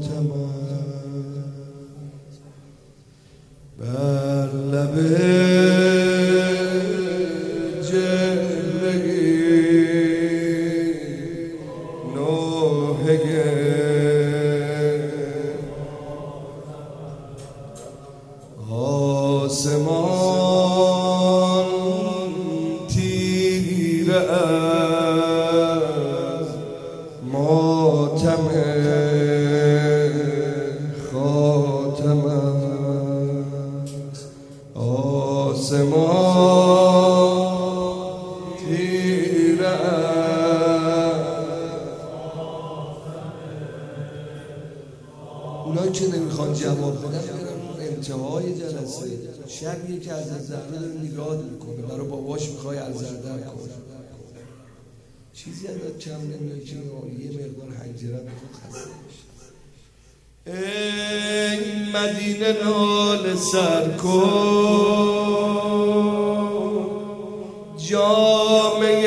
ماتم بر لب جلوه نوحه آسمان تیره از ماتم خاتم است. آسمان تیره اونایی که نمیخوان جواب بدن انتهای جلسه شب یکی از زهره داره نگاه میکنه برای باباش میخوای از زردر کنه چیزی ازت کم نمیاد که یه مقدار حنجره بخون خسته بشه. ای مدینه ناله سر کن جامعه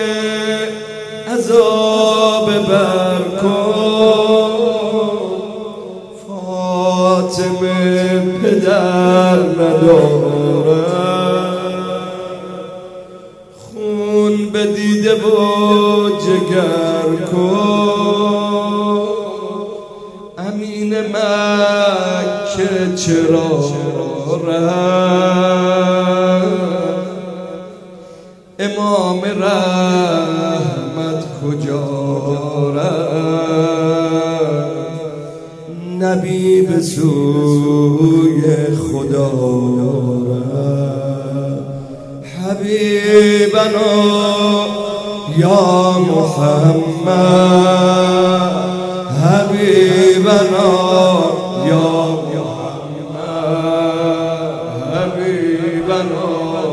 عذاب بر کن فاطمه پدر نداره خون به دیده و جگر کن امین مکه چرا امام رحمت کجا نبی به سوی خدا حبیبنا یا محمد حبیبنا یا محمد حبیبنا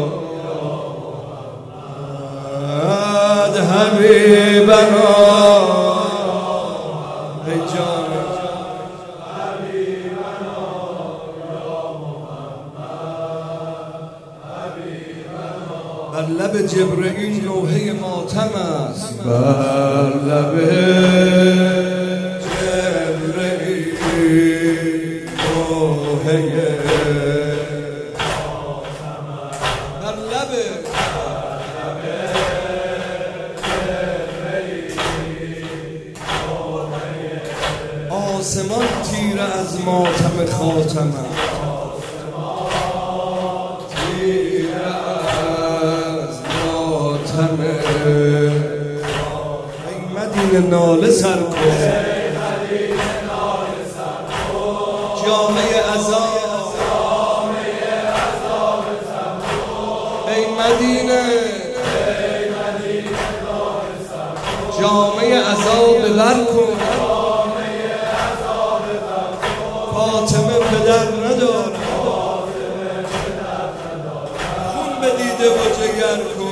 حبیبنا ای جان بر لب جبرئیل نوحه ماتم است بر لب جبرئیل نوحه بر لب آسمان تیره از ماتم خاتم است ای مدینه ناله سر کن جامعه عذاب ای مدینه جامعه عذاب بر کن فاطمه پدر نداره خون به دیده و جگر کن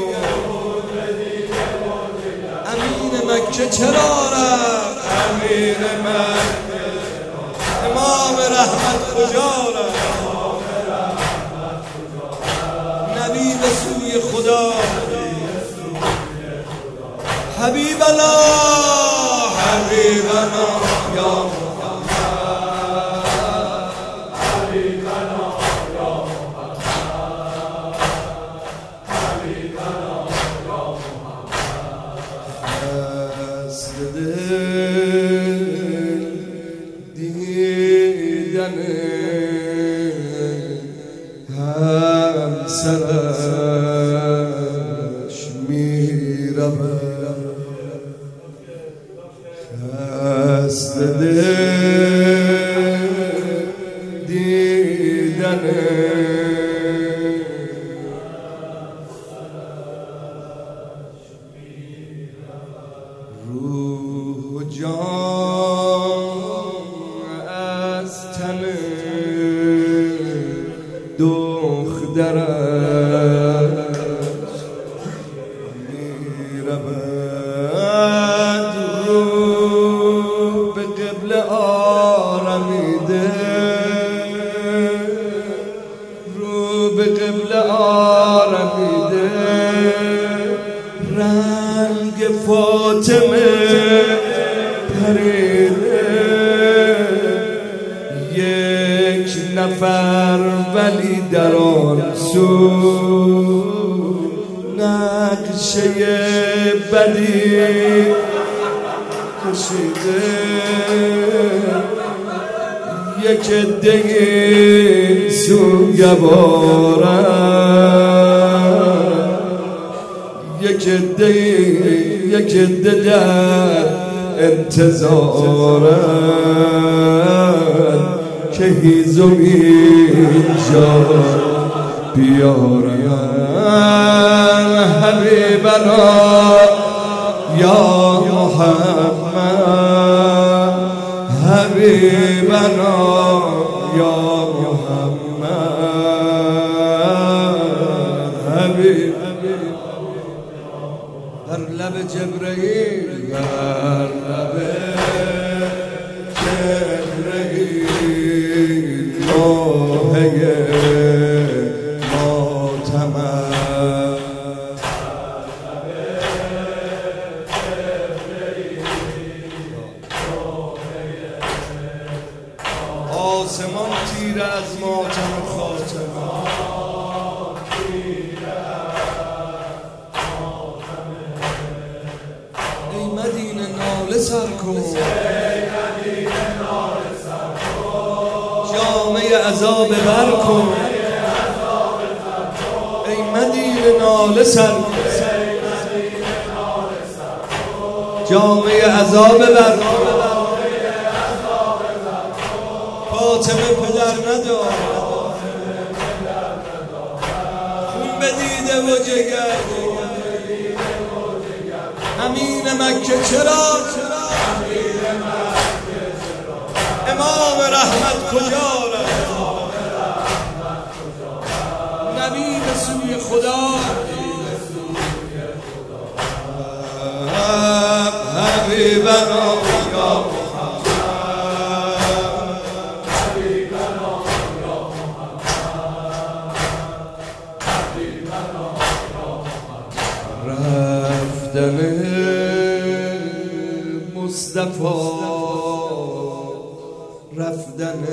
امین مکه چرا رفت امین مکه امام رحمت کجا رفت نبی به سوی خدا حبیبنا حبیبنا یا دیدن همسرش میرود خسته دیدن روح جان از تن دخترش میرود رو به قبله آرمیده رو به قبله آرمیده رنگ فاطمه پریده نفر ولی در آن سو نقشه بدی کشیده یک عده سوگوارن یک عده در انتظارن که هیزم اینجا بیارن حبیبنا یا محمد حبیبنا یا محمد حبیب بر لب جبرئیل بر لب جبرئیل نوحه ماتمم آسمان تیره از ماتم خاتمه ای مدینه ناله سر کن جامعه عذاب بر کن ای مدینه ناله سر کن جامعه عذاب بر کن فاطمه پدر ندار خون بدیده و جگر امین مکه چرا امام رحمت کجا رفت نبی به سوی خدا حبیبنا یا رفتن مصطفی رفتن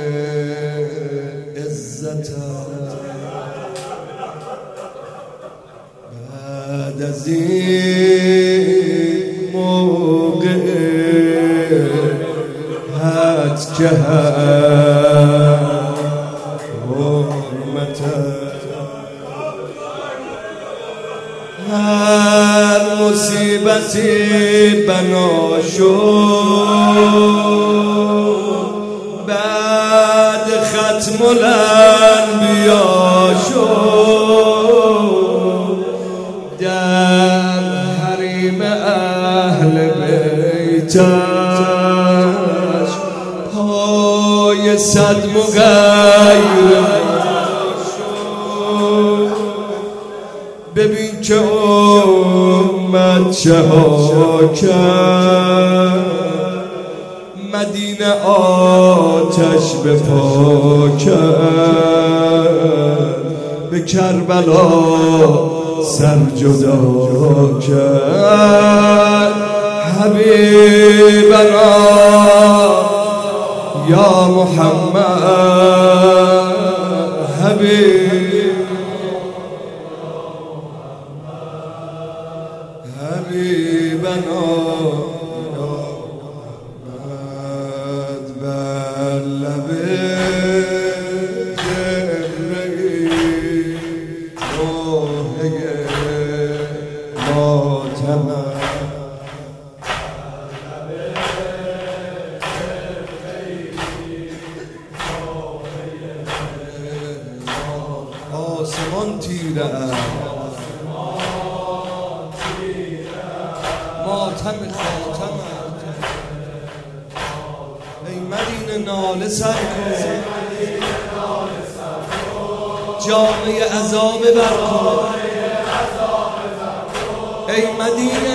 عزت بعد از این موقع حد که حرمت هر مصیبتی بنا شد بعد ختم الانبیا شد در حریم اهل بیتش پای صد مغیر ببین که امت چه ها کرد مدینه آتش به پا کرد به کربلا سر جدا کرد حبیبنا یا محمد حبیب حبیبنا یا محمد بر لب جبرئیل نوحه ماتمم آسمان تیره ماتم خاتم ای مدینه ناله سر کن جامعه عذاب بر کن ای مدینه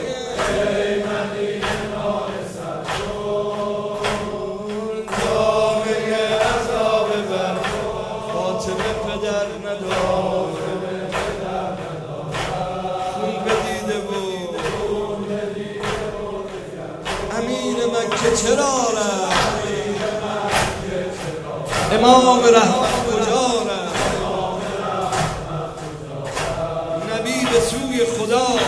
جامعه عذاب بر کن فاطمه پدر ندار خون بدیده بود امین مکه چرا رفت امام رحمت کجا رفت؟ نبی به سوی خدا